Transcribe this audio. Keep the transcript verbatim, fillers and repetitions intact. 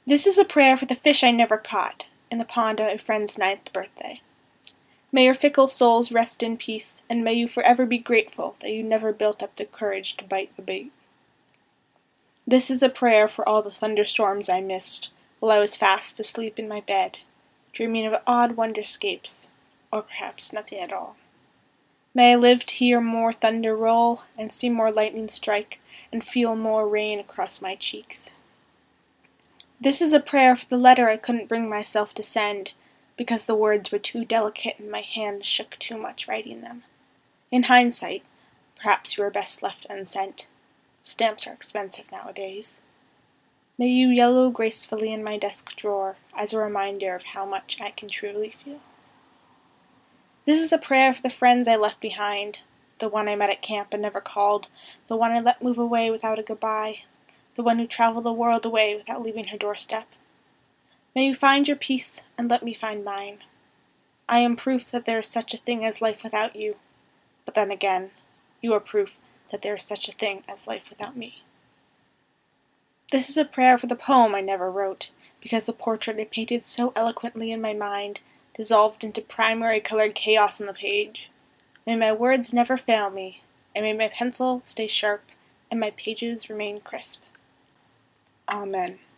This is a prayer for the fish I never caught in the pond on my friend's ninth birthday. May your fickle souls rest in peace, and may you forever be grateful that you never built up the courage to bite the bait. This is a prayer for all the thunderstorms I missed while I was fast asleep in my bed, dreaming of odd wonderscapes, or perhaps nothing at all. May I live to hear more thunder roll, and see more lightning strike, and feel more rain across my cheeks. This is a prayer for the letter I couldn't bring myself to send, because the words were too delicate and my hand shook too much writing them. In hindsight, perhaps you were best left unsent. Stamps are expensive nowadays. May you yellow gracefully in my desk drawer as a reminder of how much I can truly feel. This is a prayer for the friends I left behind, the one I met at camp and never called, the one I let move away without a goodbye, the one who traveled the world away without leaving her doorstep. May you find your peace and let me find mine. I am proof that there is such a thing as life without you, but then again, you are proof that there is such a thing as life without me. This is a prayer for the poem I never wrote, because the portrait I painted so eloquently in my mind dissolved into primary colored chaos on the page. May my words never fail me, and may my pencil stay sharp, and my pages remain crisp. Amen.